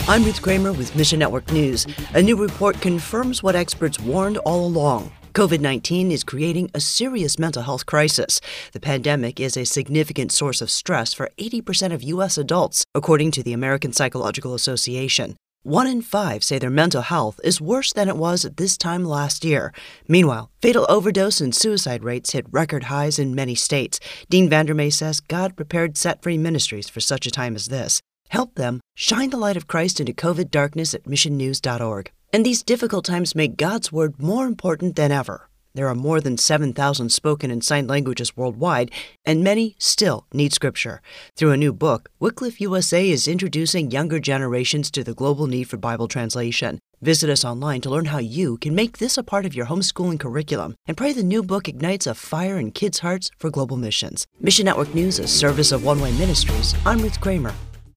I'm Ruth Kramer with Mission Network News. A new report confirms what experts warned all along. COVID-19 is creating a serious mental health crisis. The pandemic is a significant source of stress for 80% of U.S. adults, according to the American Psychological Association. 1 in 5 say their mental health is worse than it was at this time last year. Meanwhile, fatal overdose and suicide rates hit record highs in many states. Dean Vandermeer says God prepared Set Free Ministries for such a time as this. Help them shine the light of Christ into COVID darkness at missionnews.org. And these difficult times make God's Word more important than ever. There are more than 7,000 spoken and signed languages worldwide, and many still need Scripture. Through a new book, Wycliffe USA is introducing younger generations to the global need for Bible translation. Visit us online to learn how you can make this a part of your homeschooling curriculum, and pray the new book ignites a fire in kids' hearts for global missions. Mission Network News, a service of One Way Ministries. I'm Ruth Kramer.